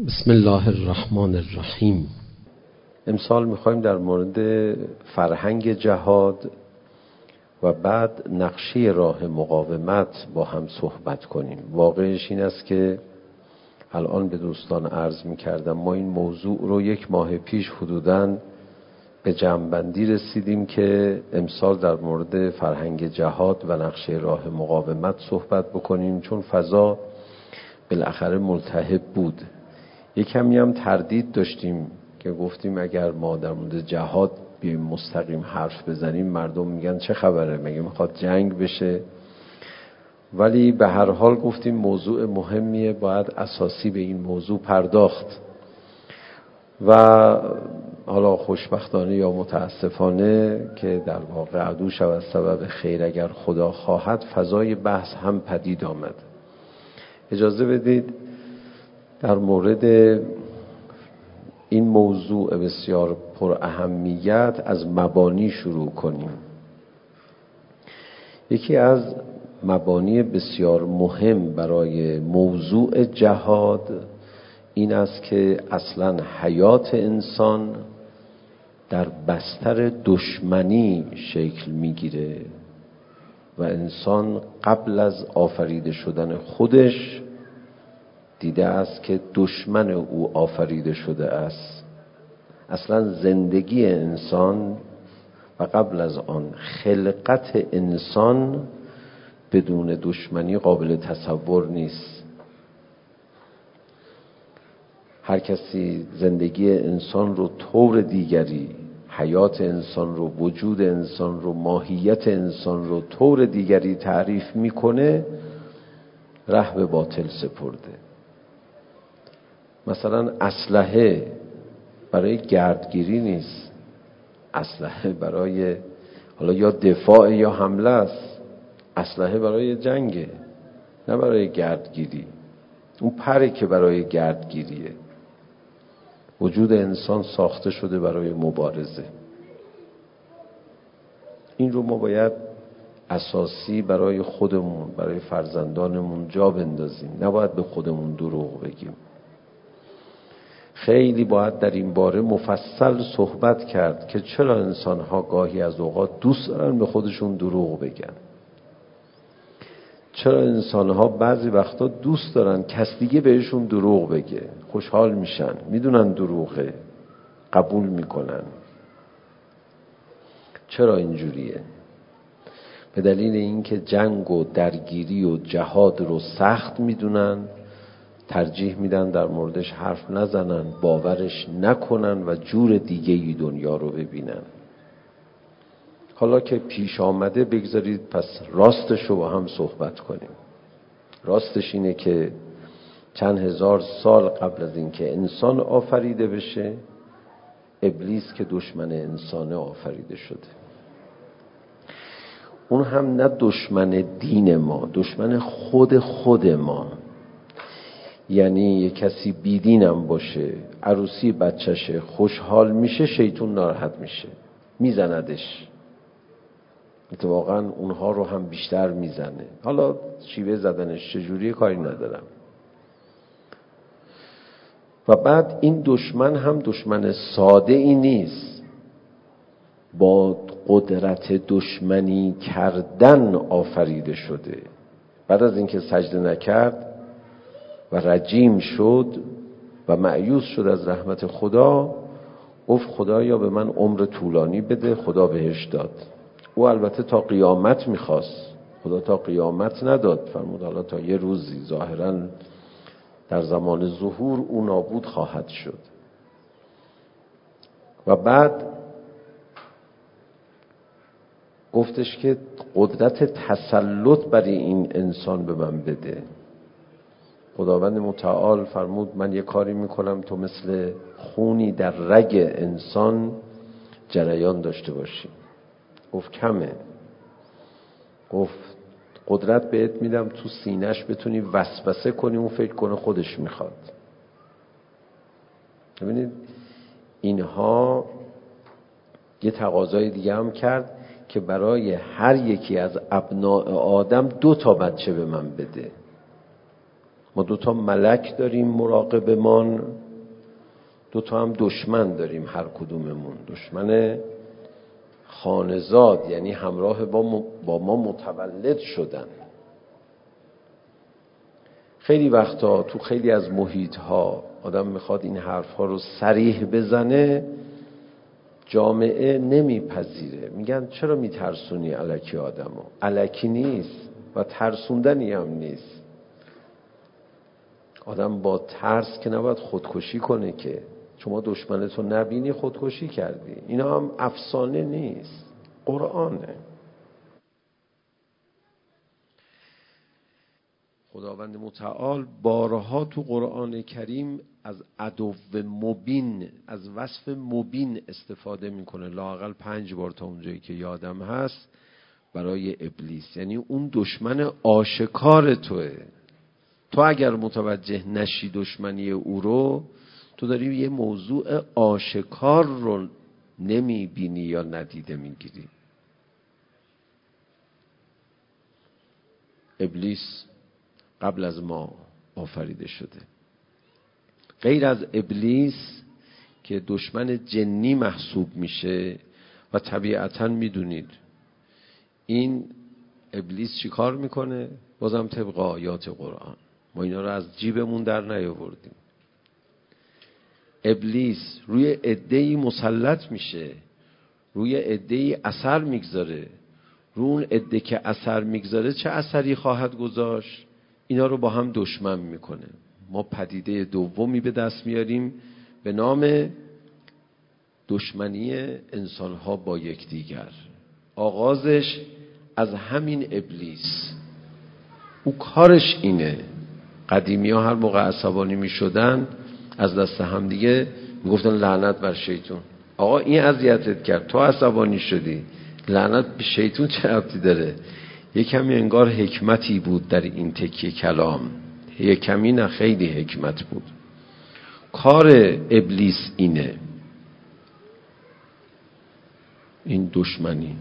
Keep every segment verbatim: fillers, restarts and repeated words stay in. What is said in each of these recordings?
بسم الله الرحمن الرحیم. امسال میخوایم در مورد فرهنگ جهاد و بعد نقشه راه مقاومت با هم صحبت کنیم. واقعش این است که الان به دوستان عرض میکردم ما این موضوع رو یک ماه پیش حدوداً به جمع‌بندی رسیدیم که امسال در مورد فرهنگ جهاد و نقشه راه مقاومت صحبت بکنیم، چون فضا بالاخره ملتهب بود. یک کمی هم تردید داشتیم که گفتیم اگر ما در مورد جهاد بیایم مستقیم حرف بزنیم مردم میگن چه خبره، مگه میخواد جنگ بشه؟ ولی به هر حال گفتیم موضوع مهمیه، باید اساسی به این موضوع پرداخت و حالا خوشبختانه یا متاسفانه که در واقع عدو شود سبب خیر اگر خدا خواهد، فضای بحث هم پدید آمد. اجازه بدید در مورد این موضوع بسیار پر اهمیت از مبانی شروع کنیم. یکی از مبانی بسیار مهم برای موضوع جهاد این است که اصلا حیات انسان در بستر دشمنی شکل میگیره و انسان قبل از آفریده شدن خودش دیده است که دشمن او آفریده شده است. اصلا زندگی انسان و قبل از آن خلقت انسان بدون دشمنی قابل تصور نیست. هر کسی زندگی انسان رو طور دیگری، حیات انسان رو، وجود انسان رو، ماهیت انسان رو طور دیگری تعریف میکنه، ره به باطل سپرده. مثلا اسلحه برای گردگیری نیست، اسلحه برای حالا یا دفاع یا حمله است. اسلحه برای جنگه، نه برای گردگیری. اون پره که برای گردگیریه. وجود انسان ساخته شده برای مبارزه. این رو ما باید اساسی برای خودمون، برای فرزندانمون جا بندازیم. نباید به خودمون دروغ بگیم. خیلی باید در این باره مفصل صحبت کرد که چرا انسان‌ها گاهی از اوقات دوست دارن به خودشون دروغ بگن. چرا انسان‌ها بعضی وقتا دوست دارن کس دیگه بهشون دروغ بگه، خوشحال میشن، میدونن دروغه، قبول میکنن. چرا اینجوریه؟ به دلیل اینکه جنگ و درگیری و جهاد رو سخت میدونن، ترجیح میدن در موردش حرف نزنن، باورش نکنن و جور دیگه‌ای دنیا رو ببینن. حالا که پیش آمده بگذارید پس راستش رو با هم صحبت کنیم. راستش اینه که چند هزار سال قبل از اینکه انسان آفریده بشه، ابلیس که دشمن انسانه آفریده شده. اون هم نه دشمن دین ما، دشمن خود خود ما. یعنی یک کسی بیدینم باشه، عروسی بچشه، خوشحال میشه، شیطون ناراحت میشه، میزندش. اتفاقا اونها رو هم بیشتر میزنه. حالا شیوه زدنش چجوریه کاری ندارم. و بعد این دشمن هم دشمن ساده ای نیست، با قدرت دشمنی کردن آفریده شده. بعد از اینکه سجده نکرد و رجیم شد و مایوس شد از رحمت خدا، گفت خدایا به من عمر طولانی بده. خدا بهش داد. او البته تا قیامت میخواست، خدا تا قیامت نداد، فرمود حالا تا یه روزی، ظاهراً در زمان ظهور او نابود خواهد شد. و بعد گفتش که قدرت تسلط برای این انسان به من بده. خداوند متعال فرمود من یه کاری میکنم تو مثل خونی در رگ انسان جریان داشته باشی. گفت کمه. گفت قدرت بهت میدم تو سینه‌اش بتونی وسوسه کنی، اون فکر کنه خودش میخواد. ببینید اینها یه تقاضای دیگه هم کرد که برای هر یکی از ابناء آدم دو تا بچه به من بده. ما دوتا ملک داریم مراقبمان، دوتا هم دشمن داریم هر کدوممون. دشمن خانزاد، یعنی همراه با, با ما متولد شدن. خیلی وقتا تو خیلی از محیط‌ها آدم میخواد این حرف‌ها رو صریح بزنه، جامعه نمیپذیره، میگن چرا میترسونی الکی آدمو؟ الکی نیست و ترسوندنی هم نیست. آدم با ترس که نباید خودکشی کنه، که شما دشمنتو نبینی خودکشی کردی. اینا هم افسانه نیست، قرآنه. خداوند متعال بارها تو قرآن کریم از عدو مبین، از وصف مبین استفاده میکنه، لااقل پنج بار تا اونجایی که یادم هست، برای ابلیس. یعنی اون دشمن آشکار توه. تو اگر متوجه نشی دشمنی او رو، تو داری یه موضوع آشکار رو نمیبینی یا ندیده میگیری. ابلیس قبل از ما آفریده شده. غیر از ابلیس که دشمن جنی محسوب میشه و طبیعتاً میدونید این ابلیس چی کار میکنه؟ بازم طبق آیات قرآن، ما اینا رو از جیبمون در نیاوردیم. ابلیس روی عده‌ای مسلط میشه، روی عده‌ای اثر میگذاره. رو اون عده که اثر میگذاره چه اثری خواهد گذاشت؟ اینا رو با هم دشمن میکنه. ما پدیده دومی به دست میاریم به نام دشمنی انسانها با یکدیگر. آغازش از همین ابلیس. او کارش اینه. قدیمی ها هر موقع عصبانی میشدن از دست هم دیگه میگفتن لعنت بر شیطون. آقا این اذیتت کرد، تو عصبانی شدی، لعنت به شیطون چه ربطی داره؟ یک کمی انگار حکمتی بود در این تکیه کلام، یک کمی نه خیلی حکمت بود. کار ابلیس اینه، این دشمنی.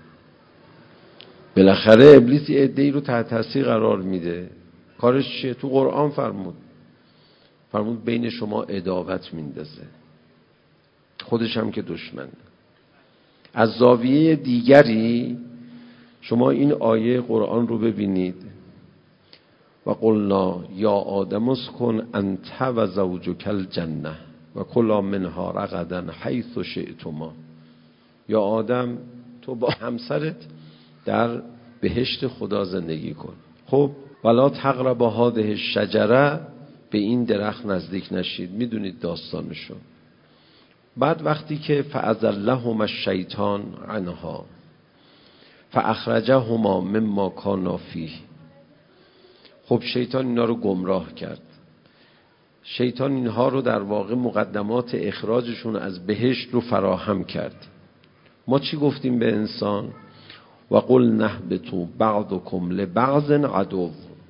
بالاخره ابلیس یه عده‌ای رو تحت تاثیر قرار میده. کارش چیه؟ تو قرآن فرمود فرمود بین شما عداوت میندازه، خودش هم که دشمن. از زاویه دیگری شما این آیه قرآن رو ببینید. و قلنا یا آدم اسکن انت و زوجک الجنه و کلا منها رغدا حیث شئتما. یا آدم تو با همسرت در بهشت خدا زندگی کن. خب ولا تقربا هذه الشجره، به این درخت نزدیک نشید. میدونید داستانشو. بعد وقتی که فأزلهما الشیطان عنها فاخرجهما مما کانا فیه، خب شیطان اینا رو گمراه کرد. شیطان اینها رو در واقع مقدمات اخراجشون از بهشت رو فراهم کرد. ما چی گفتیم به انسان؟ و قل نهبطوا بعضکم لبعض عدو.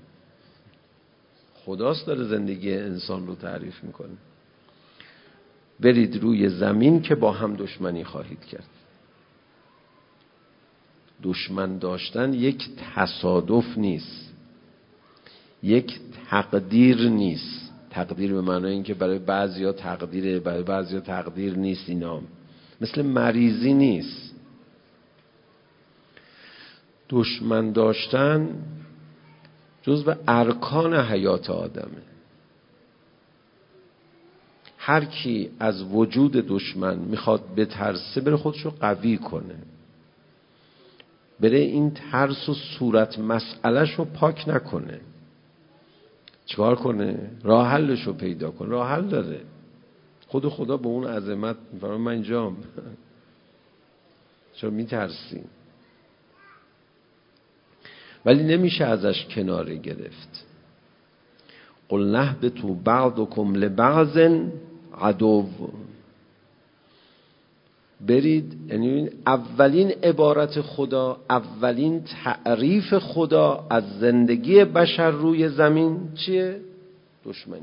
خداست داره زندگی انسان رو تعریف میکنه. برید روی زمین که با هم دشمنی خواهید کرد. دشمن داشتن یک تصادف نیست، یک تقدیر نیست. تقدیر به معنای این که برای بعضیا تقدیره، برای بعضیا تقدیر نیست. اینا مثل مریضی نیست. دشمن داشتن جزو ارکان حیات آدمه. هر کی از وجود دشمن میخواد بترسه، بره خودشو قوی کنه، بره این ترس و صورت مسئلهش رو پاک نکنه. چیکار کنه؟ راه حلش رو پیدا کنه. راه حل داره. خود خدا به اون عظمت میفرمه من اینجام. چرا میترسی؟ ولی نمیشه ازش کناره گرفت. قل نهبطوا بعضکم لبعض عدو. برید، یعنی اولین عبارت خدا، اولین تعریف خدا از زندگی بشر روی زمین چیه؟ دشمنی.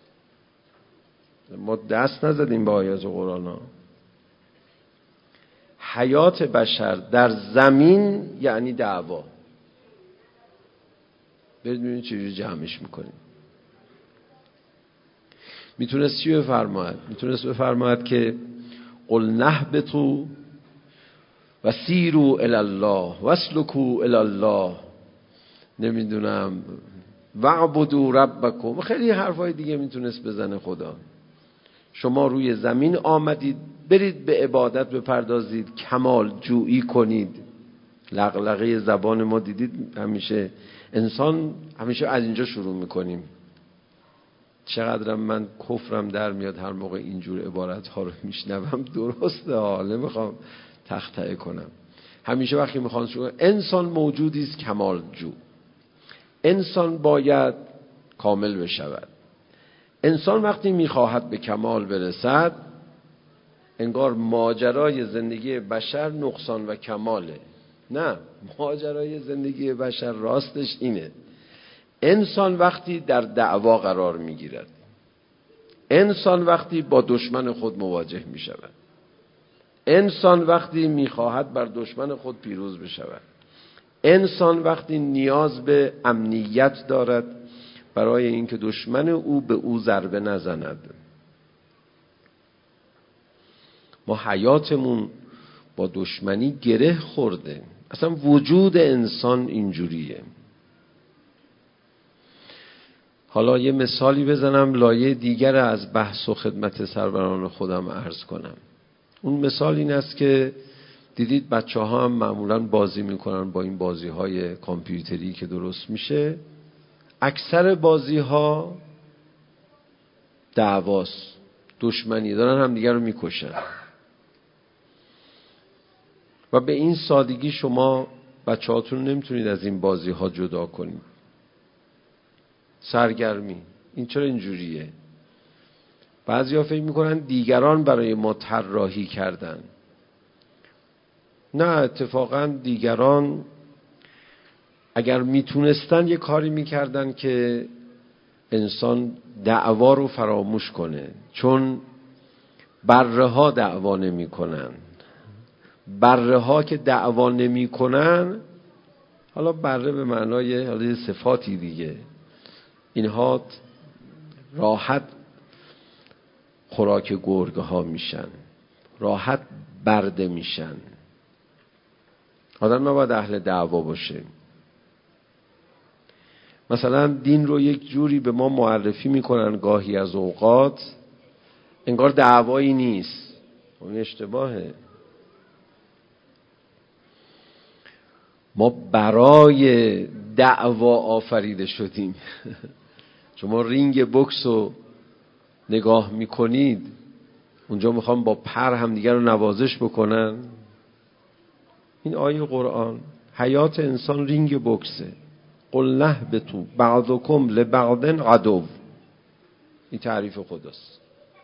ما دست نزدیم به آیات قرآن ها. حیات بشر در زمین یعنی دعوا. برید ببینید چجوری جمعش میکنیم. میتونست چی بفرماید؟ میتونست بفرماید که قل نهبطوا و سیروا الی الله واسلکوا الی الله، نمیدونم واعبدوا ربکم، خیلی حرفای دیگه میتونست بزنه خدا. شما روی زمین آمدید، برید به عبادت بپردازید، کمال جویی کنید. لغلغه زبان ما دیدید همیشه انسان همیشه از اینجا شروع میکنیم. چقدرم من کفرم در میاد هر موقع اینجور عبارت ها رو میشنوم. درسته ها، نمیخوام تخطئه کنم. همیشه وقتی میخوان شروع، انسان موجودی است کمال جو، انسان باید کامل بشود. انسان وقتی میخواهد به کمال برسد، انگار ماجرای زندگی بشر نقصان و کماله. نه، ماجرای زندگی بشر راستش اینه: انسان وقتی در دعوا قرار میگیرد، انسان وقتی با دشمن خود مواجه میشود، انسان وقتی میخواهد بر دشمن خود پیروز بشود، انسان وقتی نیاز به امنیت دارد برای اینکه دشمن او به او ضربه نزند. ما حیاتمون با دشمنی گره خورده، اصلا وجود انسان اینجوریه. حالا یه مثالی بزنم، لایه دیگر از بحث و خدمت سروران خودم عرض کنم. اون مثال این است که دیدید بچه ها هم معمولاً بازی میکنن با این بازی های کامپیوتری که درست میشه. اکثر بازی ها دعواست، دشمنی، دارن هم دیگر رو میکشن. و به این سادگی شما بچه هاتون نمیتونید از این بازی ها جدا کنید. سرگرمی این چرا اینجوریه؟ بعضی ها فکر میکنن دیگران برای ما طراحی کردن. نه، اتفاقا دیگران اگر میتونستن یه کاری میکردن که انسان دعوا رو فراموش کنه، چون بره ها دعوا نمی کنن. بره ها که دعوا نمی کنن، حالا بره به معنای حالا صفاتی دیگه، اینها راحت خوراک گرگه ها میشن، راحت برده میشن. آدم نباید اهل دعوا باشه. مثلا دین رو یک جوری به ما معرفی میکنن گاهی از اوقات انگار دعوایی نیست. اون اشتباهه. ما برای دعوا آفریده شدیم. شما رینگ بوکس رو نگاه میکنید، اونجا میخوام با پر هم دیگر رو نوازش بکنن. این آیه قرآن، حیات انسان رینگ بوکسه. قل نهبطوا بعضکم لبعض عدو، این تعریف خداست.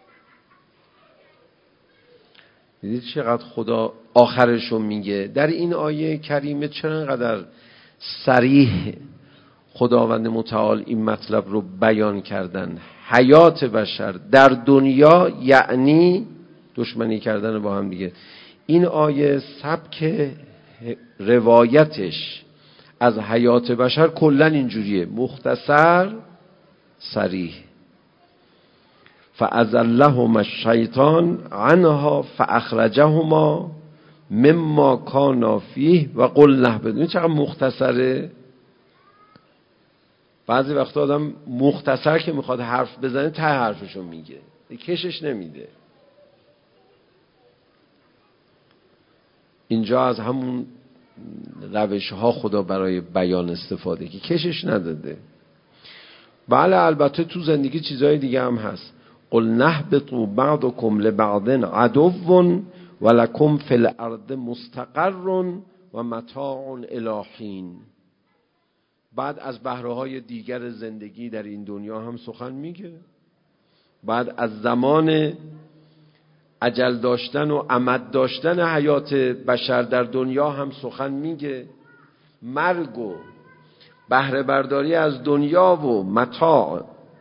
دیدید چقدر خدا آخرشو میگه در این آیه کریمه؟ چرا اینقدر صریح خداوند متعال این مطلب رو بیان کردن؟ حیات بشر در دنیا یعنی دشمنی کردن با هم دیگه. این آیه سبک روایتش از حیات بشر کلن اینجوریه، مختصر، صریح. فأزلهما الشیطان عنها فأخرجهما مما کانا فیه و قلنا اهبطوا. این چقدر مختصره. بعضی وقتا آدم مختصر که میخواد حرف بزنه ته حرفشو میگه، کشش نمیده. اینجا از همون روش ها خدا برای بیان استفاده که کشش نداده. بله البته تو زندگی چیزهای دیگه هم هست. قل نهبطوا بعضکم لبعض عدو ولکم فی الارض مستقر و متاع الی حین. بعد از بهره‌های دیگر زندگی در این دنیا هم سخن میگه. بعد از زمان اجل داشتن و امد داشتن حیات بشر در دنیا هم سخن میگه. مرگ و بهره برداری از دنیا و متاع،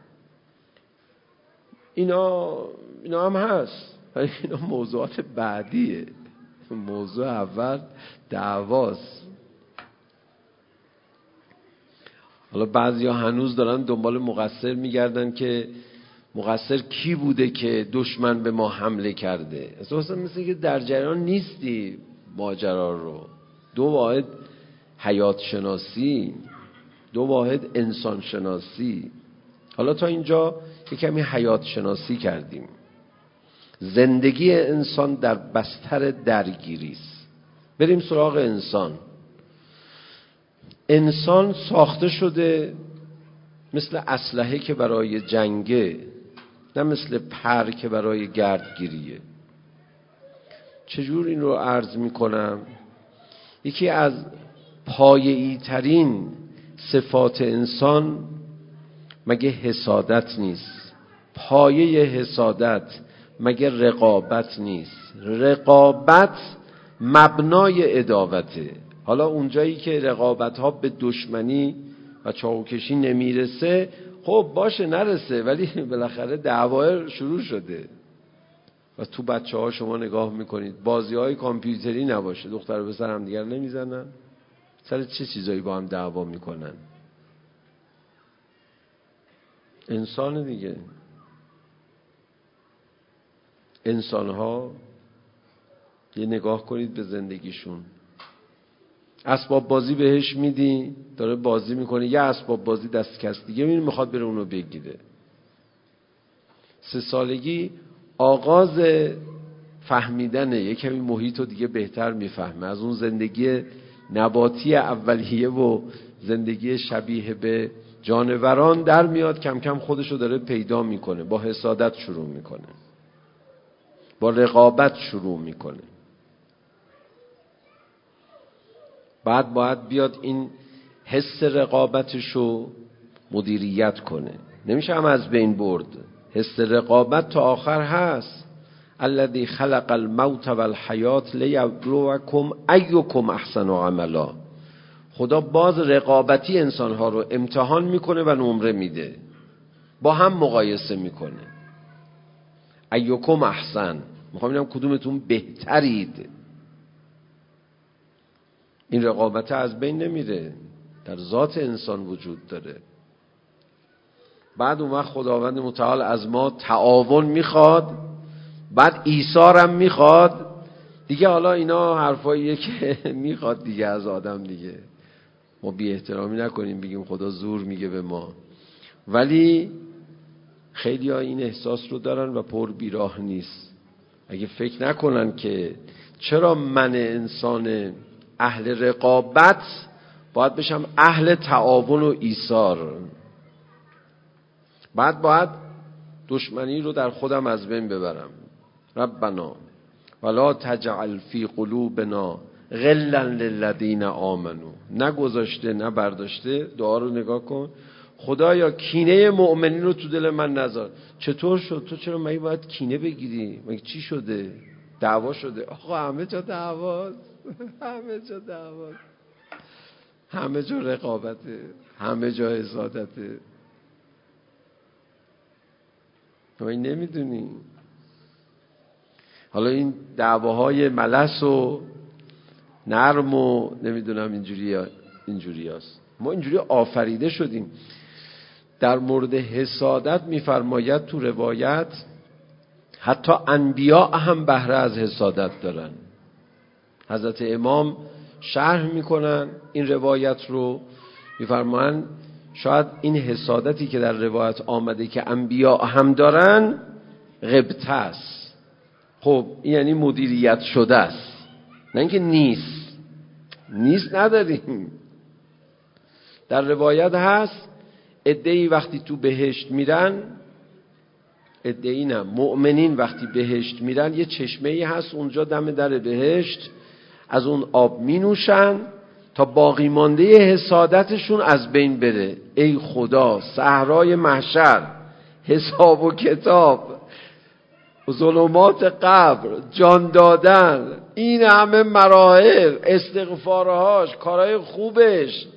اینا اینا هم هست. اینا موضوعات بعدیه. موضوع اول دعواست. حالا بعضیا هنوز دارن دنبال مقصر میگردن که مقصر کی بوده که دشمن به ما حمله کرده. اصلا مثل که در جریان نیستی ماجرا رو. دو واحد حیات شناسی، دو واحد انسان شناسی. حالا تا اینجا یک کمی حیات شناسی کردیم. زندگی انسان در بستر درگیری است. بریم سراغ انسان. انسان ساخته شده مثل اسلحه که برای جنگه، نه مثل پر که برای گردگیریه. چجور این رو عرض می کنم؟ یکی از پایه‌ای ترین صفات انسان مگه حسادت نیست؟ پایه حسادت مگه رقابت نیست؟ رقابت مبنای عداوته. حالا اونجایی که رقابت ها به دشمنی و چاقوکشی نمیرسه، خب باشه نرسه، ولی بالاخره دعوا شروع شده. و تو بچه ها شما نگاه میکنید بازی های کامپیوتری نباشه، دختر و پسر هم دیگر نمیزنن، سر چه چیزایی با هم دعوا میکنن؟ انسان دیگه. انسان ها یه نگاه کنید به زندگیشون. اسباب بازی بهش میدی، داره بازی میکنه، یه اسباب بازی دست کس دیگه میره میخواد بره اونو بگیره. سه سالگی آغاز فهمیدنه، یه کمی محیط رو دیگه بهتر میفهمه. از اون زندگی نباتی اولیه و زندگی شبیه به جانوران در میاد، کم کم خودشو داره پیدا میکنه. با حسادت شروع میکنه، با رقابت شروع میکنه. بعد باید بیاد این حس رقابتشو مدیریت کنه. نمیشه هم از بین برد. حس رقابت تا آخر هست. الذی خلق الموت والحیات لیبلوکم ایکم احسن عملا. خدا باز رقابتی انسانها رو امتحان میکنه و نمره میده، با هم مقایسه میکنه. ایکم احسن، میخوام ببینم کدومتون بهترید. این رقابت از بین نمیره، در ذات انسان وجود داره. بعد اون وقت خداوند متعال از ما تعاون میخواد، بعد ایثار هم میخواد دیگه. حالا اینا حرفاییه که میخواد دیگه از آدم دیگه. ما بی احترامی نکنیم بگیم خدا زور میگه به ما، ولی خیلی ها این احساس رو دارن و پر بیراه نیست. اگه فکر نکنن که چرا من انسان اهل رقابت باید بشم اهل تعاون و ایثار، بعد باید دشمنی رو در خودم از بین ببرم. ربنا ولا تجعل فی قلوبنا غلا للذین آمنوا. نگذاشته نه برداشته. دعا رو نگاه کن. خدایا کینه مؤمنین رو تو دل من نذار. چطور شد؟ تو چرا مگه باید کینه بگیری؟ مگه چی شده؟ دعوا شده؟ آقا همه جا دعواست، همه جا دعواست، همه جا رقابته، همه جا حسادته. تو این نمیدونی. حالا این دعواهای ملس و نرم و نمیدونم اینجوری اینجوری هست. ما اینجوری آفریده شدیم. در مورد حسادت میفرماید تو روایت حتی انبیاء هم بهره از حسادت دارن. حضرت امام شرح میکنن این روایت رو، میفرمایند شاید این حسادتی که در روایت آمده که انبیاء هم دارن غبطه است. خب این یعنی مدیریت شده است، نه اینکه نیست. نیست نداریم. در روایت هست عده‌ای وقتی تو بهشت میرن، عده‌ای نه مؤمنین وقتی بهشت میرن، یه چشمه‌ای هست اونجا دم در بهشت، از اون آب می نوشن تا باقی مانده حسادتشون از بین بره. ای خدا، صحرای محشر، حساب و کتاب، ظلمات قبر، جان دادن، این همه مراحل، استغفارهاش، کارهای خوبش،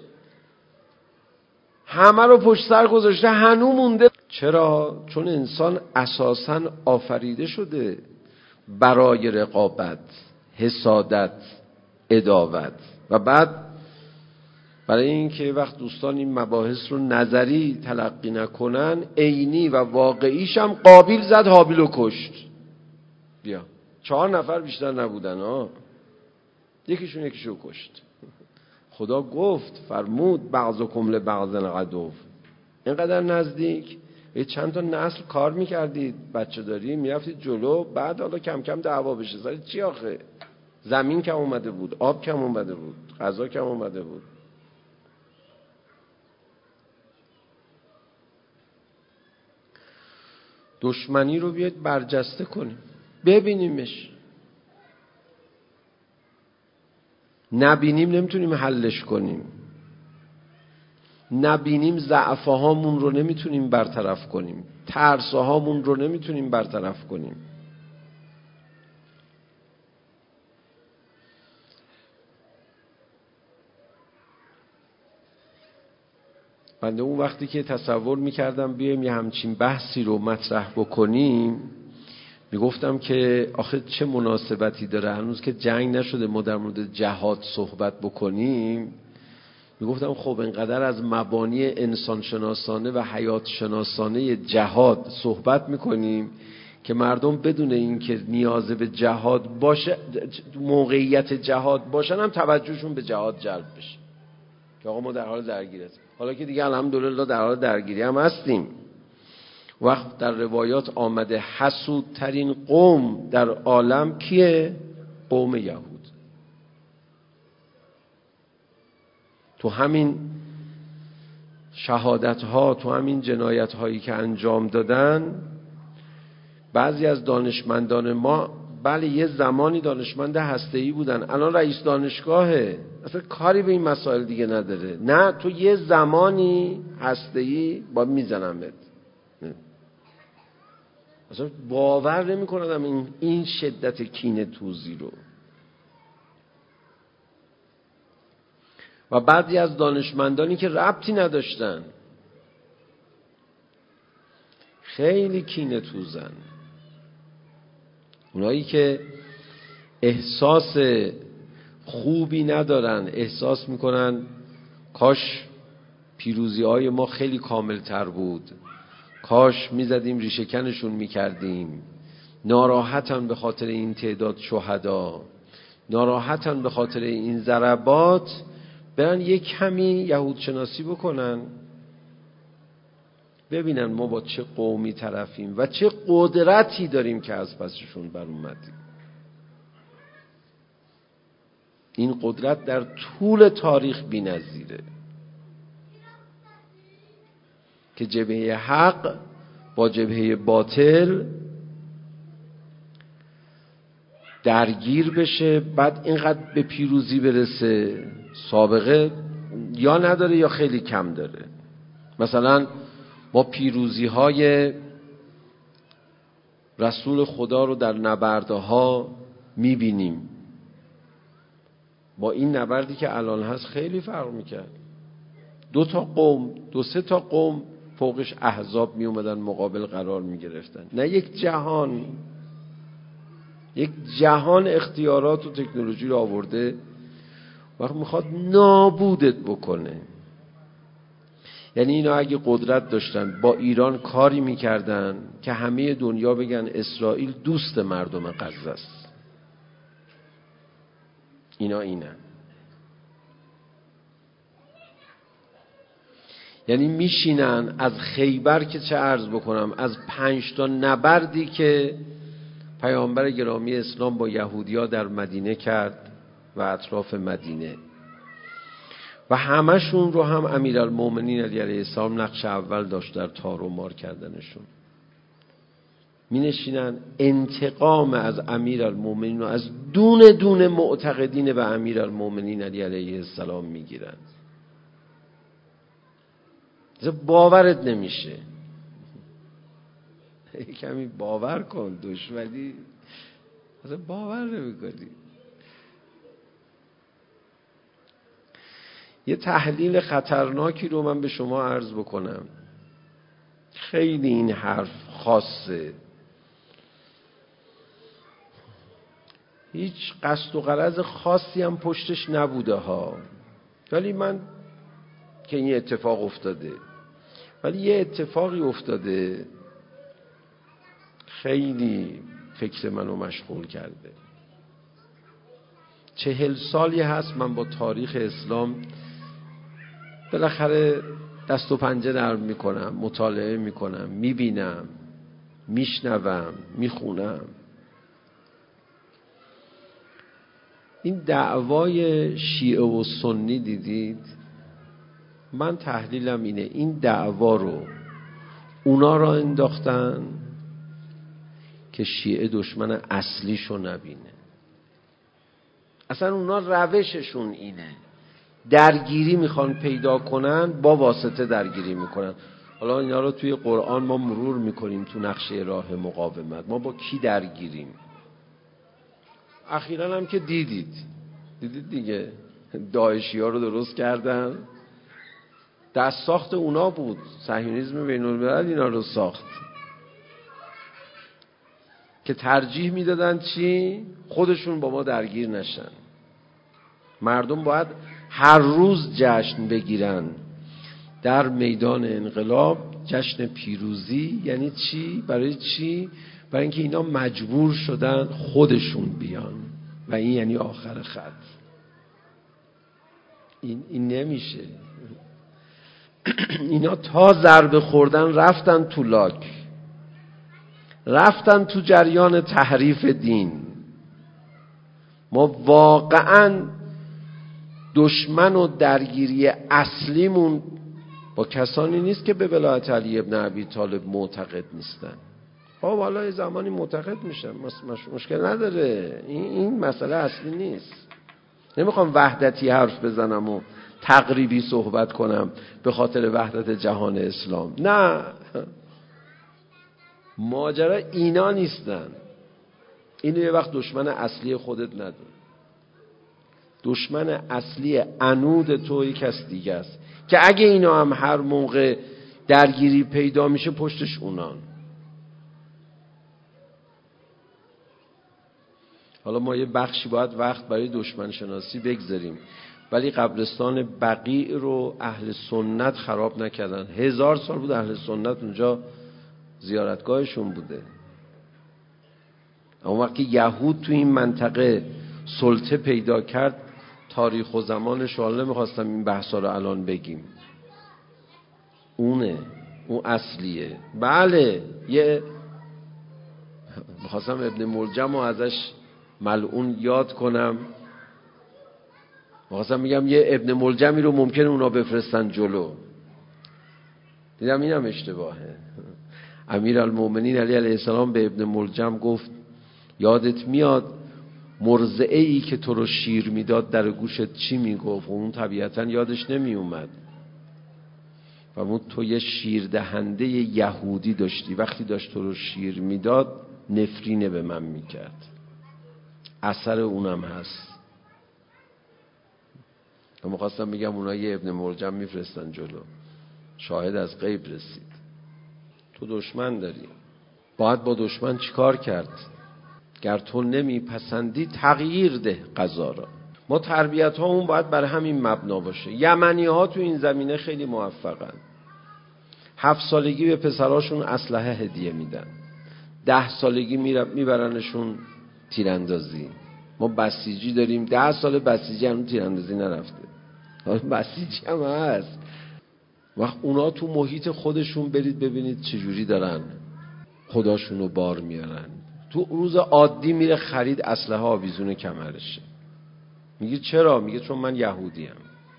همه رو پشت سر گذاشته، هنوز مونده. چرا؟ چون انسان اساساً آفریده شده برای رقابت، حسادت، عداوت. و بعد برای اینکه وقت دوستان این مباحث رو نظری تلقی نکنن، عینی و واقعیش هم قابیل زد هابیل رو کشت. بیا چهار نفر بیشتر نبودن ها، یکیشون یکیشو کشت. خدا گفت فرمود بعضکم لبعض عدو. اینقدر نزدیک، یه چند تا نسل کار میکردید، بچه داری میرفتید جلو، بعد حالا کم کم دعوا بشه. سر چی آخه؟ زمین کم اومده بود، آب کم اومده بود، غذا کم اومده بود. دشمنی رو بیاید برجسته کنیم، ببینیمش. نبینیم نمیتونیم حلش کنیم، نبینیم ضعف‌هامون رو نمیتونیم برطرف کنیم، ترس‌هامون رو نمیتونیم برطرف کنیم. بنده اون وقتی که تصور میکردم بیایم یه همچین بحثی رو مطرح بکنیم، میگفتم که آخه چه مناسبتی داره هنوز که جنگ نشده ما در مورد جهاد صحبت بکنیم. میگفتم خب اینقدر از مبانی انسان شناسانه و حیات شناسانه جهاد صحبت میکنیم که مردم بدون اینکه نیاز به جهاد باشه، موقعیت جهاد باشن، هم توجهشون به جهاد جلب بشه که آقا ما در حال درگیری هستیم. حالا که دیگه الحمدلله در حال درگیری هم هستیم. وقت در روایات آمده حسودترین قوم در عالم کیه؟ قوم یهود. تو همین شهادت ها، تو همین جنایت هایی که انجام دادن، بعضی از دانشمندان ما بله یه زمانی دانشمند هسته‌ای بودن، الان رئیس دانشگاهه، اصلا کاری به این مسائل دیگه نداره. نه تو یه زمانی هسته‌ای با میزنمت. اصلا باور نمی کنم این این شدت کینه توزی رو. و بعضی از دانشمندانی که ربطی نداشتن خیلی کینه توزن، اونایی که احساس خوبی ندارن، احساس میکنن کاش پیروزی های ما خیلی کامل تر بود، کاش میزدیم ریشه کنشون میکردیم، ناراحتن به خاطر این تعداد شهدا، ناراحتن به خاطر این ضربات، برن یک کمی یهود شناسی بکنن، ببینن ما با چه قومی طرفیم و چه قدرتی داریم که از پسشون بر اومدیم. این قدرت در طول تاریخ بی‌نظیره که جبهه حق با جبهه باطل درگیر بشه، بعد اینقدر به پیروزی برسه. سابقه یا نداره یا خیلی کم داره. مثلا ما پیروزی های رسول خدا رو در نبردها میبینیم، با این نبردی که الان هست خیلی فرق میکرد. دو تا قوم، دو سه تا قوم فوقش احزاب می اومدن مقابل قرار می گرفتن، نه یک جهان. یک جهان اختیارات و تکنولوژی رو آورده، وقت میخواد نابودت بکنه. یعنی اینا اگه قدرت داشتن با ایران کاری میکردن که همه دنیا بگن اسرائیل دوست مردم غزه است. اینا اینن. یعنی میشینن از خیبر که چه عرض بکنم، از پنج تا نبردی که پیامبر گرامی اسلام با یهودیا در مدینه کرد و اطراف مدینه، و همشون رو هم امیرالمومنین علی علیه السلام نقش اول داشت در تار و مار کردنشون. می نشینن انتقام از امیرالمومنین و از دون دون معتقدین به امیرالمومنین علی علیه السلام می گیرن. باورت نمیشه. کمی باور کن، دشمنی اصلا باور نمیکنی. یه تحلیل خطرناکی رو من به شما عرض بکنم. خیلی این حرف خاصه، هیچ قصد و غرض خاصی هم پشتش نبوده ها، ولی من که این اتفاق افتاده، ولی یه اتفاقی افتاده خیلی فکر منو مشغول کرده. چهل سالی هست من با تاریخ اسلام بالاخره دست و پنجه نرم میکنم، مطالعه میکنم، میبینم، میشنوم، میخونم. این دعوای شیعه و سنی دیدید؟ من تحلیلم اینه این دعوا رو اونا را انداختن که شیعه دشمن اصلیشو نبینه. اصلا اونا روششون اینه، درگیری میخوان پیدا کنن، با واسطه درگیری میکنن. حالا اینا رو توی قرآن ما مرور میکنیم تو نقشه راه مقاومت. ما با کی درگیریم؟ اخیراً هم که دیدید دیدید دیگه، داعشی ها رو درست کردن، دست ساخت اونا بود. صهیونیسم بین الملل اینا رو ساخت که ترجیح میدادن چی؟ خودشون با ما درگیر نشن. مردم باید هر روز جشن بگیرن در میدان انقلاب، جشن پیروزی. یعنی چی؟ برای چی؟ برای اینکه اینا مجبور شدن خودشون بیان و این یعنی آخر خط. این, این نمیشه. اینا تا ضربه خوردن رفتن تو لاک، رفتن تو جریان تحریف دین. ما واقعاً دشمن و درگیری اصلیمون با کسانی نیست که به ولایت علی ابن ابی طالب معتقد نیستن. خب حالا یه زمانی معتقد میشن، مشکل نداره، این, این مسئله اصلی نیست. نمیخوام وحدتی حرف بزنم و تقریبی صحبت کنم به خاطر وحدت جهان اسلام. نه، ماجرا اینا نیستن. اینو یه وقت دشمن اصلی خودت ندون. دشمن اصلی عنود تو یک کس دیگه است که اگه اینا هم هر موقع درگیری پیدا میشه پشتش اونان. حالا ما یه بخشی باید وقت برای دشمن شناسی بگذاریم، ولی قبرستان بقیع رو اهل سنت خراب نکردن. هزار سال بود اهل سنت اونجا زیارتگاهشون بوده. اما وقتی یهود تو این منطقه سلطه پیدا کرد، تاریخ و زمانش حالا نمیخواستم این بحثا رو الان بگیم، اونه، اون اصلیه. بله، یه میخواستم ابن ملجم رو ازش ملعون یاد کنم، میخواستم بگم یه ابن ملجمی رو ممکنه اونا بفرستن جلو، دیدم اینم اشتباهه. امیر المومنین علی علیه السلام به ابن ملجم گفت یادت میاد مرضعه ای که تو رو شیر میداد در گوشت چی میگفت؟ اون طبیعتا یادش نمی اومد. و اون تو یه شیر دهنده یهودی داشتی، وقتی داشت تو رو شیر میداد نفرینه به من میکرد. اثر اونم هست. من خواستم بگم اونا یه ابن ملجم میفرستن جلو، شاهد از غیب رسید. تو دشمن داری، باید با دشمن چیکار کرد؟ گر تو نمی پسندی تغییر ده قضا را. ما تربیت ها اون باید بر همین مبنا باشه. یمنی ها تو این زمینه خیلی موفقن. هفت سالگی به پسراشون اسلحه هدیه میدن، ده سالگی میبرنشون تیراندازی. ما بسیجی داریم، ده سال بسیجی هم تیراندازی نرفته، بسیجی هم هست. وقت اونا تو محیط خودشون برید ببینید چجوری دارن خداشونو بار میارن. تو روز عادی میره خرید اسلحه آویزون کمرشه. میگه چرا؟ میگه چون من یهودیم،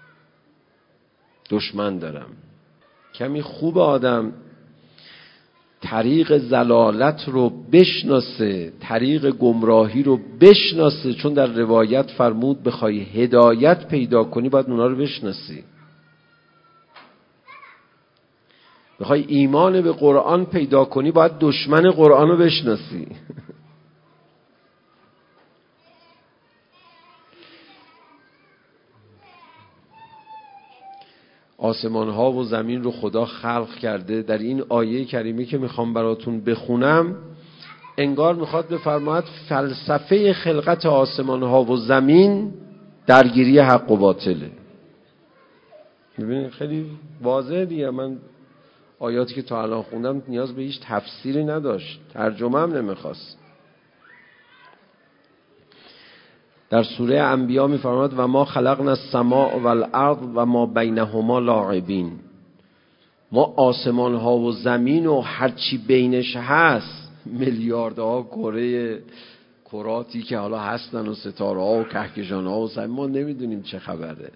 دشمن دارم. کمی خوب آدم طریق زلالت رو بشناسه، طریق گمراهی رو بشناسه، چون در روایت فرمود بخوای هدایت پیدا کنی باید اونا رو بشناسی. بخوای ایمان به قرآن پیدا کنی باید دشمن قرآن رو بشناسی. آسمان ها و زمین رو خدا خلق کرده. در این آیه کریمه که میخوام براتون بخونم انگار میخواد بفرماید فلسفه خلقت آسمان ها و زمین درگیری حق و باطله. ببینید خیلی واضحه دیگه. من آیاتی که تا الان خوندم نیاز به هیچ تفسیری نداشت، ترجمه هم نمیخواست. در سوره انبیاء میفرماد و ما خلقنا السماء والارض و ما بینهما لاعبین. ما آسمان ها و زمین و هرچی بینش هست، میلیاردها کره کراتی که حالا هستن و ستاره ها و کهکشان ها و زمین، ما نمیدونیم چه خبره.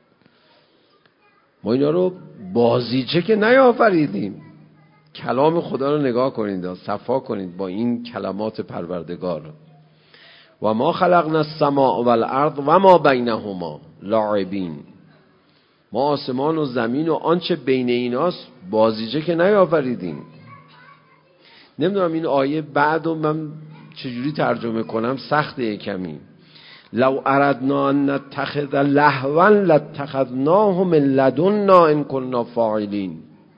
ما اینا رو بازیچه که نیافریدیم. کلام خدا رو نگاه کنید، صفا کنید با این کلمات پروردگار. و ما خلقنا السماء والارض و ما بینهما لاعبین. ما آسمان و زمین و آنچه بین ایناست بازیچه که نیافریدیم. نمیدونم این آیه بعدو من چجوری ترجمه کنم، سخته کمی. لو اردنا ان نتخذ لهوا لاتخذناه من لدنا ان كنا فاعلین.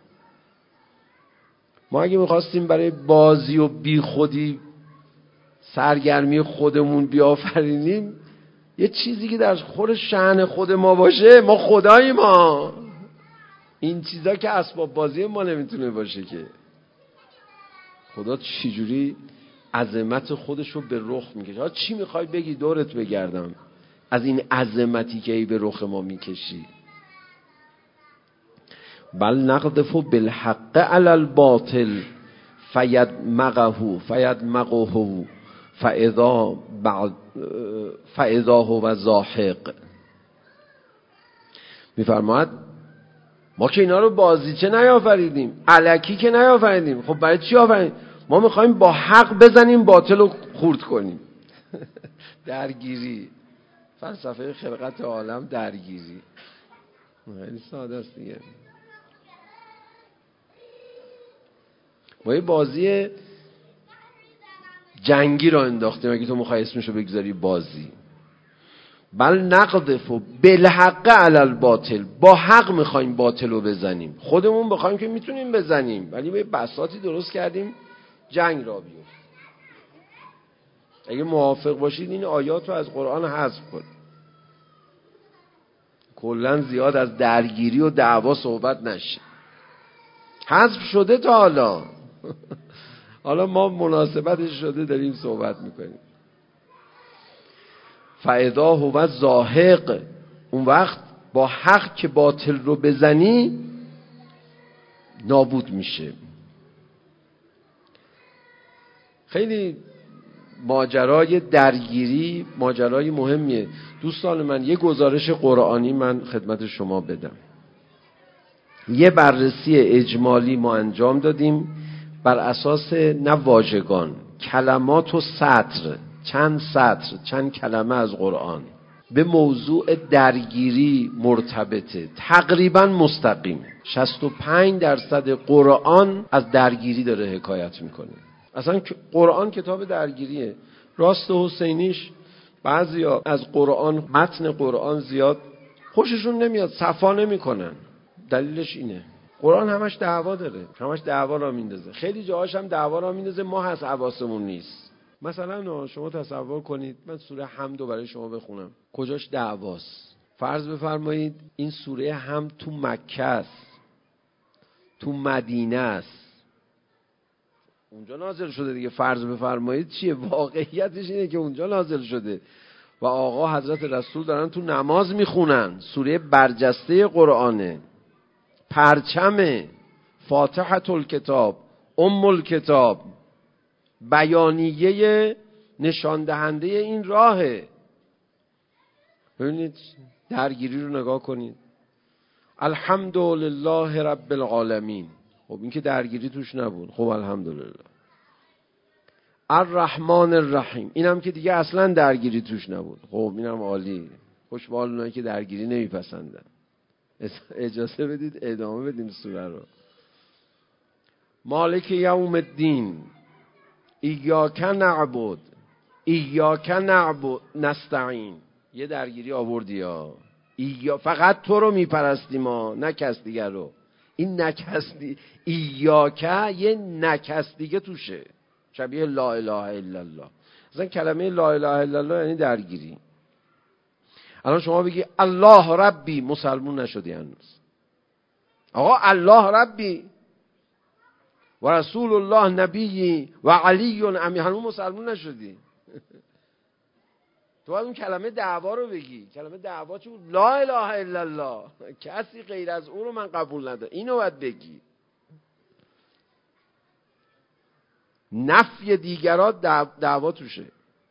ما اگه میخواستیم برای بازی و بی خودی سرگرمی خودمون بیافرینیم، یه چیزی که در خور شأن خود ما باشه، ما خدای ما. این چیزا که اسباب بازی ما نمیتونه باشه که. خدا چجوری عظمت خودشو به رخ میکشه. چی میخوای بگی دورت بگردم از این عظمتی که ای به رخ ما میکشی؟ بل نقذف بالحق علی الباطل فیدمغه فیدمغه فاذا بعد فاذا هو زاهق. میفرماید ما که اینا رو بازیچه نیافریدیم، الکی که نیافریدیم. خب برای چی آفریدیم؟ ما میخوایم با حق بزنیم باطل رو خورد کنیم. درگیری، فلسفه خلقت عالم درگیری. خیلی ساده است دیگه. ما یه بازی جنگی را انداختیم اگه تو میخوای اسمشو بگذاری بازی. بل نقذف بالحق علی الباطل. با حق میخوایم باطل رو بزنیم. خودمون بخوایم که میتونیم بزنیم، ولی ما بساطی درست کردیم جنگ را بیفت. اگه موافق باشید این آیات رو از قرآن حذف کن. کلا زیاد از درگیری و دعوا صحبت نشه. حذف شده تا حالا. حالا ما مناسبتش شده داریم صحبت میکنیم. فاذا هو زاهق. اون وقت با حق که باطل رو بزنی نابود میشه. خیلی ماجرای درگیری ماجرای مهمیه. دوستان من یه گزارش قرآنی من خدمت شما بدم. یه بررسی اجمالی ما انجام دادیم بر اساس نه واژگان، کلمات و سطر، چند سطر، چند کلمه از قرآن به موضوع درگیری مرتبطه. تقریبا مستقیم شصت و پنج درصد قرآن از درگیری داره حکایت میکنه. اصلا قرآن کتاب درگیریه. راست حسینیش بعضیا از قرآن، متن قرآن زیاد خوششون نمیاد، صفا نمیکنن. دلیلش اینه قرآن همش دعوا داره، همش دعوا را میندازه. خیلی جاهاش هم دعوا را میندازه، ما هست حواسمون نیست. مثلا شما تصور کنید من سوره حمد رو برای شما بخونم، کجاش دعواست؟ فرض بفرمایید این سوره حمد تو مکه است، تو مدینه است، اونجا نازل شده دیگه. فرض بفرمایید چیه؟ واقعیتش اینه که اونجا نازل شده و آقا حضرت رسول دارن تو نماز میخونن. سوره برجسته قرآنه، پرچم، فاتحة الکتاب، ام الکتاب، بیانیه نشان دهنده این راهه. ببینید درگیری رو نگاه کنید. الحمدلله رب العالمین. خب این که درگیری توش نبود. خب الحمدلله. الرحمن الرحیم. اینم که دیگه اصلا درگیری توش نبود. خب اینم عالی. خوش به حال اونایی که درگیری نمیپسندن. اجازه بدید ادامه بدیم سوره رو. مالک یوم الدین، ایاک نعبد ایاک نعبد نستعین. یه درگیری آوردی ها. ایا فقط تو رو میپرستیم ما، نه کس دیگر رو. این نکس دی ایاک یه نکس دیگه توشه، شبیه لا اله الا الله. مثلا کلمه لا اله الا الله یعنی درگیری. الان شما بگی الله ربی، مسلمون نشدی هنوز. آقا الله ربی و رسول الله نبی و علی امی، هنوز مسلمان نشدی. تو باید اون کلمه دعوا رو بگی. کلمه دعوا چی بود؟ لا اله الا الله، کسی غیر از او رو من قبول ندارم. اینو باید بگی. نفی دیگرات دعوا توشه.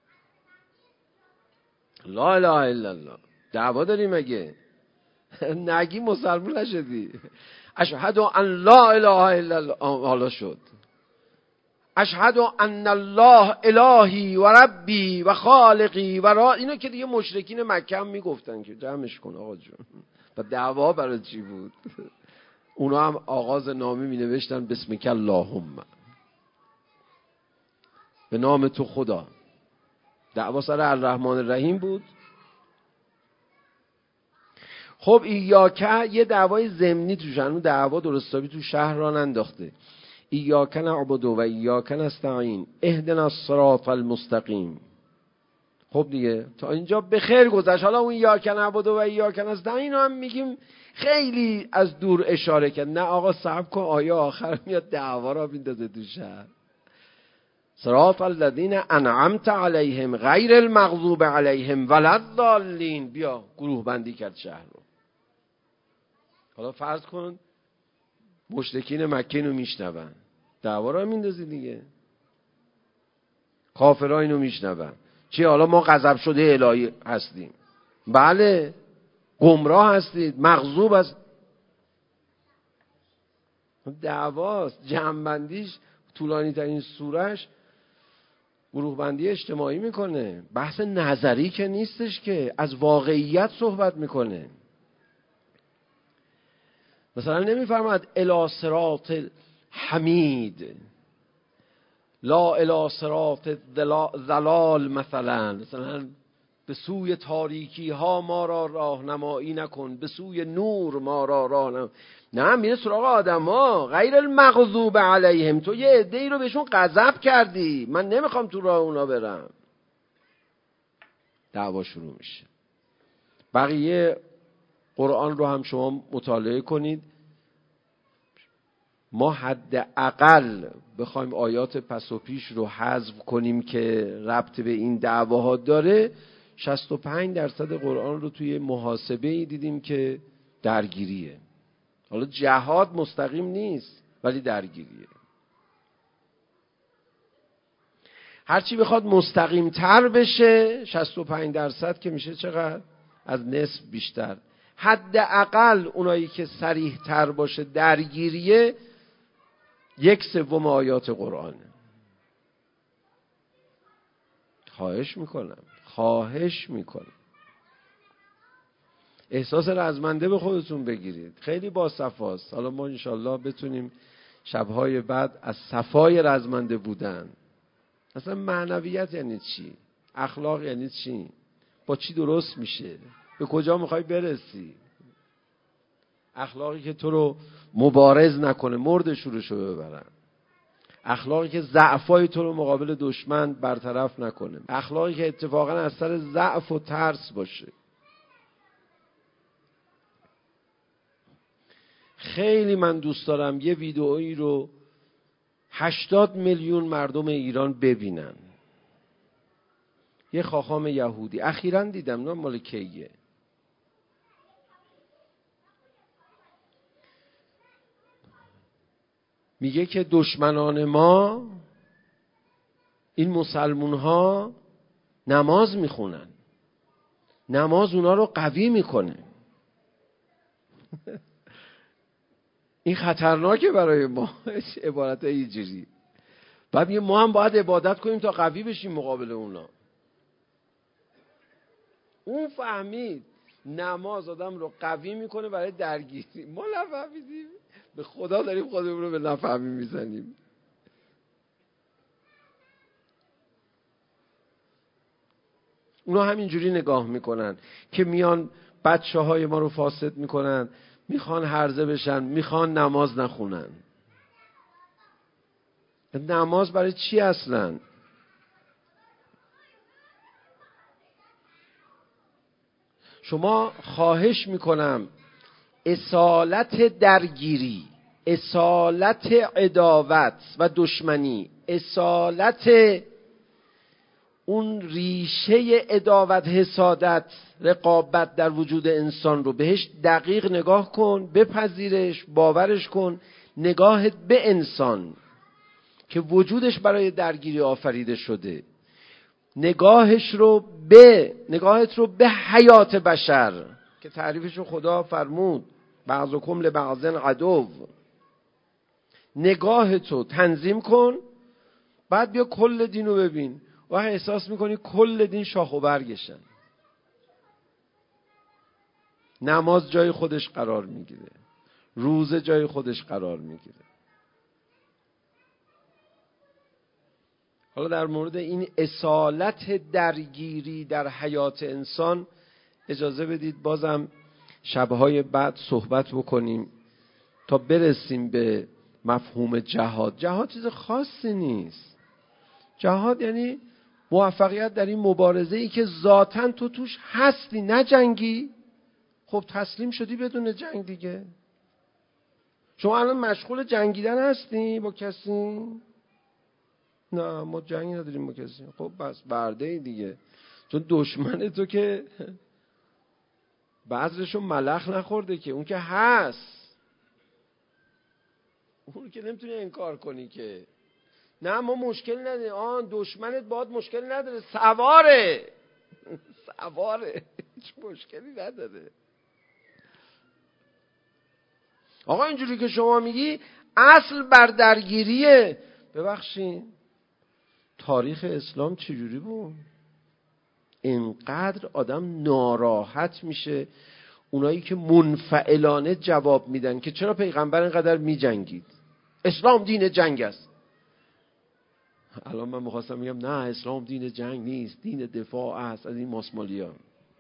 لا اله الا الله دعوا داری مگه؟ نگی مسلمان نشدی. اشهد ان لا اله الا الله حالا شد. اشهد ان الله الهی و ربی و خالقی و را. اینو که دیگه مشرکین مکه هم میگفتن که جمعش کن آقا جون. و دعوا برای چی بود؟ اونا هم آغاز نامه می نوشتن بسمک اللهم، به نام تو خدا. دعوا سر الرحمن الرحیم بود. خب ایاکه یه دعوای ضمنی توش، اون دعوا درستابی تو شهر را ننداخته. ایاک نعبد و ایاک نستعین اهدنا الصراط المستقیم. خب دیگه تا اینجا به خیر گذشت. حالا اون ایاک نعبد و ایاک نستعین هم میگیم خیلی از دور اشاره کرد. نه آقا صبر کن، آیه آخر میاد دعوا را میندازه تو شهر. صراط الذین انعمت علیهم غیر المغضوب علیهم ولا الضالین. بیا گروه بندی کرد شهر رو. حالا فرض کن مشرکین مکه اینو میشنون، دعوا را میندازی دیگه. کافرها اینو میشنون، چی حالا ما غضب شده الهی هستیم؟ بله گمراه هستید، مغضوب هست. دعواست. جمع‌بندیش طولانی ترین سورش گروه بندی اجتماعی میکنه. بحث نظری که نیستش، که از واقعیت صحبت میکنه. مثلا نمیفرماد الی صراط حمید، لا الی صراط ضلال. مثلا مثلا به سوی تاریکی ها ما را راهنمایی نکن، به سوی نور ما را راهنمایی. نه، میره سراغ آدم ها. غیر المغضوب علیهم، تو یه عده‌ای رو بهشون غضب کردی، من نمیخوام تو راه اونا برم. دعوا شروع میشه. بقیه قرآن رو هم شما مطالعه کنید. ما حداقل بخوایم آیات پس و پیش رو حذف کنیم که ربط به این دعواها داره، شصت و پنج درصد قرآن رو توی محاسبه دیدیم که درگیریه. حالا جهاد مستقیم نیست ولی درگیریه. هرچی بخواد مستقیم تر بشه، شصت و پنج درصد که میشه چقدر؟ از نصف بیشتر. حداقل اونایی که صریح تر باشه درگیریه، یک سوم آیات قرآنه. خواهش میکنم خواهش میکنم احساس رزمنده به خودتون بگیرید. خیلی با صفاست. حالا ما انشالله بتونیم شبهای بعد از صفای رزمنده بودن. اصلا معنویت یعنی چی؟ اخلاق یعنی چی؟ با چی درست میشه؟ به کجا میخوای برسی؟ اخلاقی که تو رو مبارز نکنه، مرد شورشو ببرن. اخلاقی که ضعفای تو رو مقابل دشمن برطرف نکنه. اخلاقی که اتفاقا از سر ضعف و ترس باشه. خیلی من دوست دارم یه ویدئویی رو هشتاد میلیون مردم ایران ببینن. یه خاخام یهودی اخیراً دیدم، نه مال کیه، میگه که دشمنان ما این مسلمون ها نماز میخونن، نماز اونا رو قوی میکنه. این خطرناکه برای ما. عبارت اینجوری. بعد میگه ما هم باید عبادت کنیم تا قوی بشیم مقابل اونا. اون فهمید نماز آدم رو قوی میکنه برای درگیری. ما نفهمیدیم. به خدا داریم خودمون رو به نفهمی میزنیم. اونا همینجوری نگاه میکنن که میان بچه های ما رو فاسد میکنن، میخوان هرزه بشن، میخوان نماز نخونن. نماز برای چی اصلا؟ شما خواهش میکنم اصالت درگیری، اصالت عداوت و دشمنی، اصالت اون ریشه عداوت، حسادت، رقابت در وجود انسان رو بهش دقیق نگاه کن، بپذیرش، باورش کن. نگاهت به انسان که وجودش برای درگیری آفریده شده، نگاهش رو به نگاهت رو به حیات بشر که تعریفش رو خدا فرمود بعضکم لبعض عدو. نگاهتو تنظیم کن، بعد بیا کل دین رو ببین و احساس میکنی کل دین شاخ و برگشن. نماز جای خودش قرار میگیره، روزه جای خودش قرار میگیره. حالا در مورد این اصالت درگیری در حیات انسان اجازه بدید بازم شبهای بعد صحبت بکنیم تا برسیم به مفهوم جهاد. جهاد چیز خاصی نیست. جهاد یعنی موفقیت در این مبارزه ای که ذاتاً تو توش هستی، نه جنگی. خب تسلیم شدی بدون جنگ دیگه. شما الان مشغول جنگیدن هستی با کسی؟ نه ما جنگی نداریم با کسی. خب بس برده ای دیگه، چون دشمن تو که بعضرشو ملخ نخورده که، اون که هست، اون که نمیتونی انکار کنی که. نه ما مشکل نداره، آن دشمنت باید مشکل نداره، سواره سواره هیچ مشکلی نداره. آقا اینجوری که شما میگی اصل بر درگیریه. ببخشین تاریخ اسلام چجوری بود؟ اینقدر آدم ناراحت میشه اونایی که منفعلانه جواب میدن که چرا پیغمبر اینقدر میجنگید، اسلام دین جنگ است. الان من میخواستم بگم نه اسلام دین جنگ نیست، دین دفاع است از این ماسمالیان.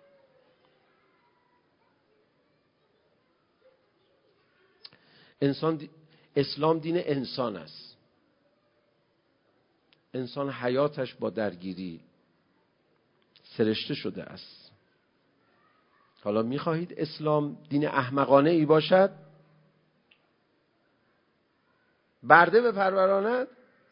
انسان دی... اسلام دین انسان است. انسان حیاتش با درگیری سرشته شده است. حالا میخواهید اسلام دین احمقانه ای باشد؟ برده به پروراند؟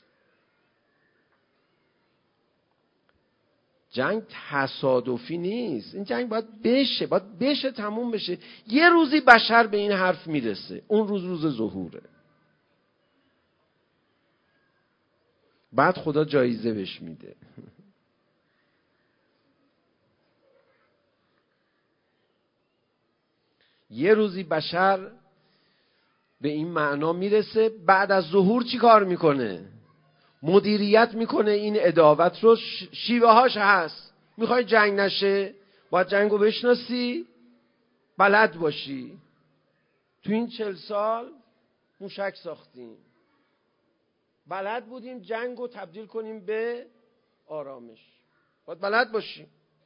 جنگ تصادفی نیست. این جنگ باید بشه، باید بشه، تموم بشه. یه روزی بشر به این حرف میرسه، اون روز روز ظهوره. بعد خدا جایزه بهش میده. یه روزی بشر به این معنا میرسه، بعد از ظهور چی کار میکنه؟ مدیریت میکنه این عداوت رو. شیوه هاش هست. میخوای جنگ نشه باید جنگو بشناسی، بلد باشی. تو این چل سال موشک ساختیم، بلد بودیم جنگو تبدیل کنیم به آرامش. باید بلد باشی.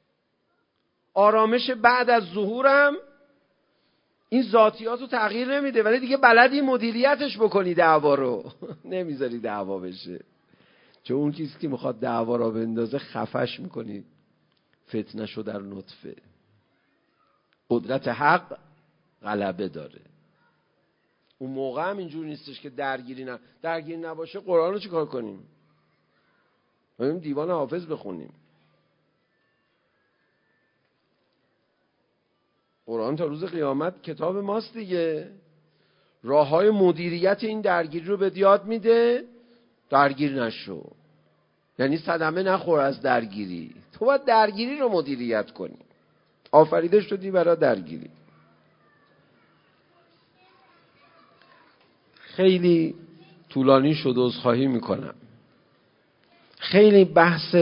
آرامش بعد از ظهورم این ذاتیات رو تغییر نمیده، ولی دیگه بلدی مدیریتش بکنی. دعوا رو نمیذاری دعوا بشه، چون اون کسی که میخواد دعوا را بندازه خفش میکنی، فتنه‌شو در نطفه. قدرت حق غلبه داره. اون موقع هم اینجور نیستش که درگیری نه درگیری نباشه. قرآن رو چی کار کنیم؟ بریم دیوان حافظ بخونیم. قرآن تا روز قیامت کتاب ماست دیگه. راه های مدیریت این درگیری رو به یاد میده. درگیر نشو، یعنی صدمه نخور از درگیری. تو باید درگیری رو مدیریت کنی. آفریده شدی برای درگیری. خیلی طولانی شد، عذرخواهی میکنم. خیلی بحث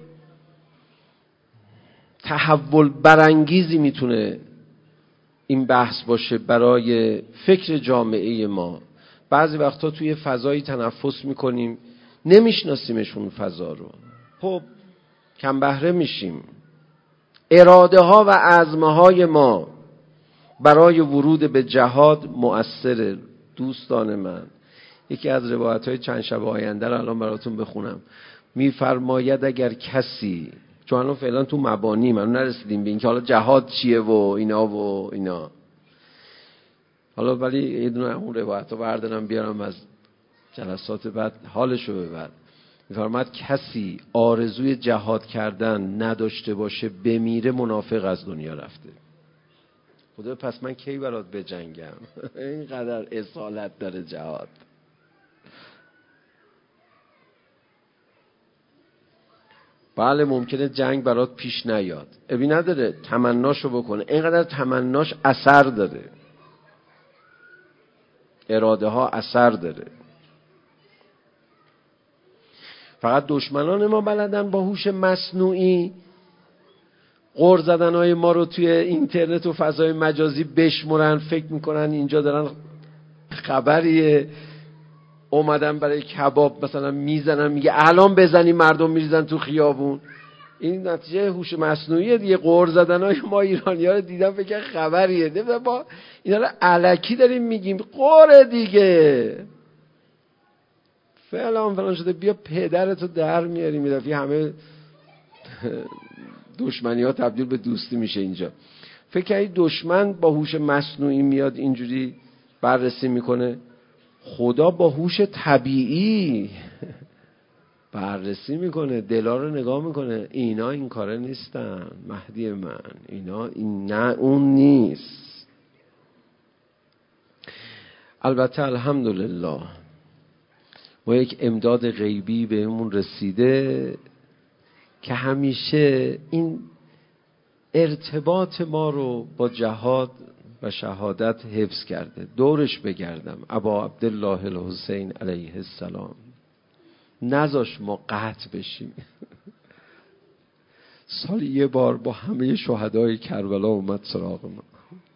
تحول برانگیزی میتونه این بحث باشه برای فکر جامعه ما. بعضی وقتا توی فضایی تنفس میکنیم نمیشناسیمش اون فضا رو. خب کم بهره میشیم. اراده ها و عزم های ما برای ورود به جهاد مؤثره. دوستان من، یکی از روایت های چند شب آینده رو الان براتون بخونم. میفرماید اگر کسی، چون الان فعلا تو مبانی من نرسیدیم به این که حالا جهاد چیه و اینا و اینا. حالا ولی یه دونه اون روایت رو بردارم بیارم از جلسات بعد حالشو ببر. میفرماد کسی آرزوی جهاد کردن نداشته باشه بمیره منافق از دنیا رفته. خدا پس من کی برات بجنگم؟ اینقدر اصالت داره جهاد. بله ممکنه جنگ برات پیش نیاد، ابی نداره، تمناشو بکنه. اینقدر تمناش اثر داره، اراده ها اثر داره. فقط دشمنان ما بلدن با هوش مصنوعی غر زدنهای ما رو توی اینترنت و فضای مجازی بشمرن، فکر میکنن اینجا دارن خبریه، اومدن برای کباب مثلا میزنن، میگه الان بزنی مردم میریزن تو خیابون. این نتیجه هوش مصنوعیه دیگه. غر زدنهای ما ایرانی‌ها رو دیدم فکر خبریه، نه با اینا رو الکی داریم میگیم غر دیگه فلان فلان شده. بیا پدرتو در میاری میرفی، همه دشمنی ها تبدیل به دوستی میشه. اینجا فکر کنید دشمن با هوش مصنوعی میاد اینجوری بررسی میکنه، خدا با هوش طبیعی بررسی میکنه، دلا رو نگاه میکنه. اینا این کاره نیستن مهدی من، اینا این نه اون نیست. البته الحمدلله ما یک امداد غیبی بهمون رسیده که همیشه این ارتباط ما رو با جهاد و شهادت حفظ کرده. دورش بگردم ابا عبدالله الحسین علیه السلام نذاش ما قطع بشیم. سالی یه بار با همه شهدای کربلا اومد سراغ ما.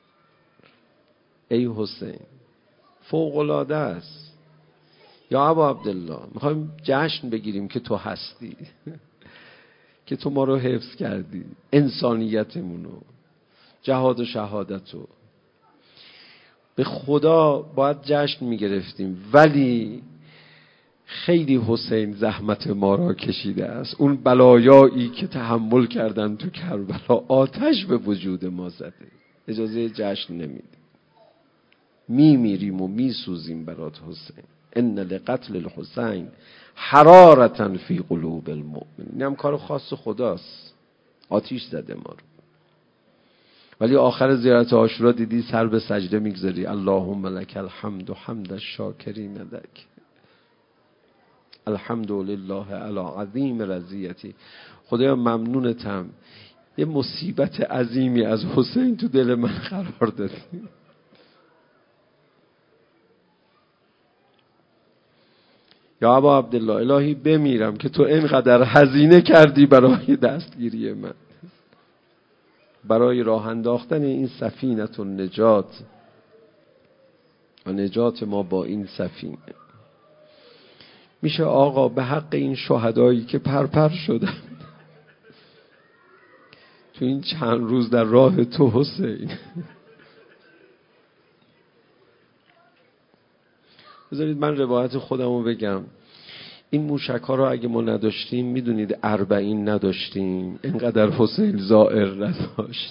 ای حسین فوق‌العاده است یا ابا عبدالله، میخوایم جشن بگیریم که تو هستی، که تو ما رو حفظ کردی، انسانیتمونو، جهاد و شهادتو. به خدا باید جشن میگرفتیم، ولی خیلی حسین زحمت ما را کشیده است. اون بلایایی که تحمل کردن تو کربلا آتش به وجود ما زده، اجازه جشن نمیده. میمیریم و میسوزیم برات حسین. ان لقتل الحسین حرارة فی قلوب المؤمنین. این هم کار خاص خداست، آتیش زده ما رو. ولی آخر زیارت عاشورا دیدی سر به سجده میگذاری، اللهم لک الحمد و حمد الشاکرین لک، الحمد لله علی عظیم رضیتی. خدایا ممنونتم یه مصیبت عظیمی از حسین تو دل من قرار دادی. یا ابا عبدالله الهی بمیرم که تو اینقدر هزینه کردی برای دستگیری من، برای راه انداختن این سفینه النجات و نجات ما با این سفینه. میشه آقا به حق این شهدایی که پرپر شدن تو این چند روز در راه تو حسین، بذارید من روایت خودمو بگم. این موشک ها رو اگه ما نداشتیم، میدونید اربعین نداشتیم، اینقدر حسین زائر نداشت.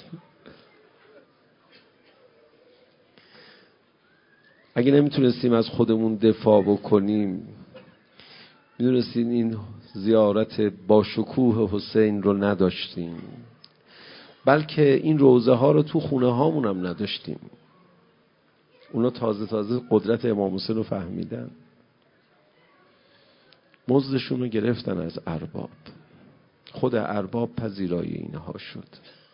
اگه نمیتونستیم از خودمون دفاع بکنیم، میدونستید این زیارت با شکوه حسین رو نداشتیم، بلکه این روضه ها رو تو خونه هامون هم نداشتیم. اونا تازه تازه قدرت امام حسین رو فهمیدن، مزدشون رو گرفتن از ارباب. خود ارباب پذیرای اینها شد.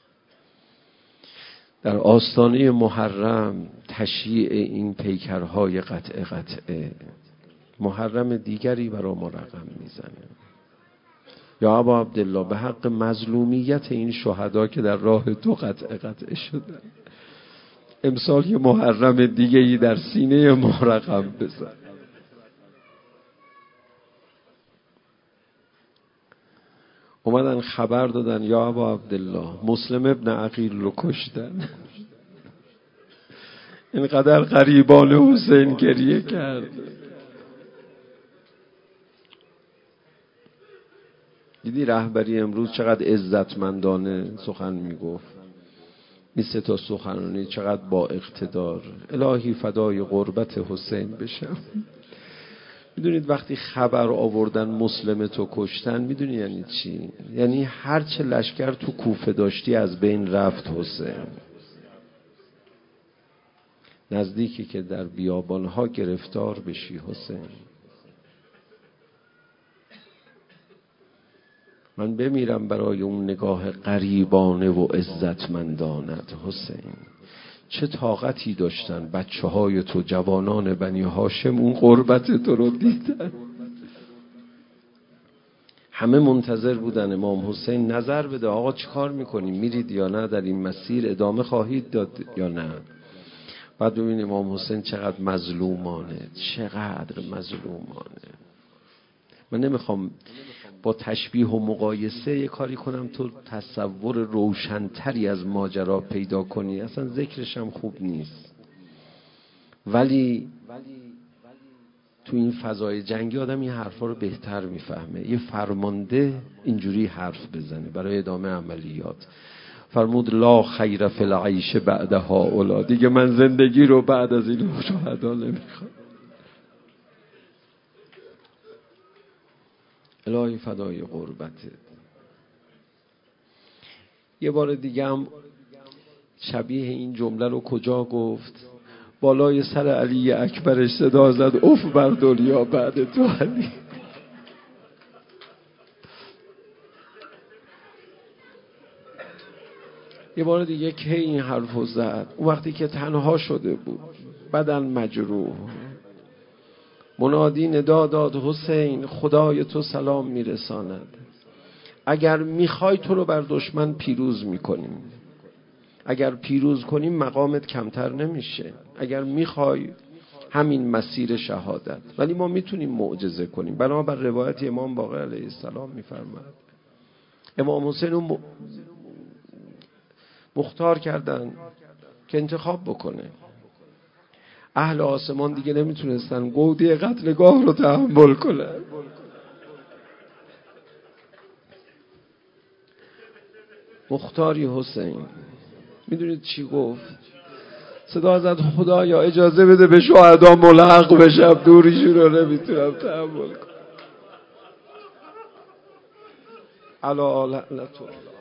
در آستانه محرم تشییع این پیکرهای قطعه قطعه، محرم دیگری برای ما رقم میزنه. یا ابا عبدالله به حق مظلومیت این شهدا که در راه تو قطعه قطعه شدن، امسال یه محرم دیگری در سینه ما رقم بزن. اومدن خبر دادن یا ابا عبدالله مسلم ابن عقیل رو کشتن. اینقدر غریبان حسین گریه کرد. دیدی رهبری امروز چقدر عزتمندانه سخن میگفت. این سه تا سخنرانی چقدر با اقتدار. الهی فدای قربت حسین بشم. میدونید وقتی خبر آوردن مسلم تو کشتن، میدونی یعنی چی؟ یعنی هرچه لشکر تو کوفه داشتی از بین رفت حسین. نزدیکی که در بیابانها گرفتار بشی حسین. من بمیرم برای اون نگاه غریبانه و عزتمندانت حسین. چه طاقتی داشتن بچه های تو، جوانان بنی هاشم، اون قربت تو رو دیدن. همه منتظر بودن امام حسین نظر بده آقا چی کار میکنیم، میرید یا نه، در این مسیر ادامه خواهید داد یا نه. بعد ببینیم امام حسین چقدر مظلومانه، چقدر مظلومانه. من نمیخوام با تشبیه و مقایسه یه کاری کنم تو تصور روشنتری از ماجرا پیدا کنی، اصلا ذکرش هم خوب نیست، ولی تو این فضای جنگی آدم این حرفا رو بهتر میفهمه. یه فرمانده اینجوری حرف بزنه برای ادامه عملیات. فرمود لا خیر فی العیش بعد هؤلاء، دیگه من زندگی رو بعد از این شهدا نمیخوام. الهی فدای قربته. یه بار دیگه هم شبیه این جمله رو کجا گفت؟ بالای سر علی اکبرش صدا زد اف بر دنیا بعد تو علی. یه بار دیگه که این حرفو زد اون وقتی که تنها شده بود، بدن مجروح، منادی ندا داد حسین خدای تو سلام میرساند، اگر میخوای تو رو بر دشمن پیروز میکنیم، اگر پیروز کنیم مقامت کمتر نمیشه، اگر میخوای همین مسیر شهادت، ولی ما میتونیم معجزه کنیم. بنابر روایت امام باقر علیه السلام میفرماید امام حسین رو مختار کردن که انتخاب بکنه. اهل آسمان دیگه نمیتونستن گودی قتلگاه رو تحمل کنن. مختاری حسین میدونید چی گفت؟ صدا زد خدایا اجازه بده به شهدا ملحق بشم، دوریشون رو نمیتونم تحمل کنم. علی لعنت الله.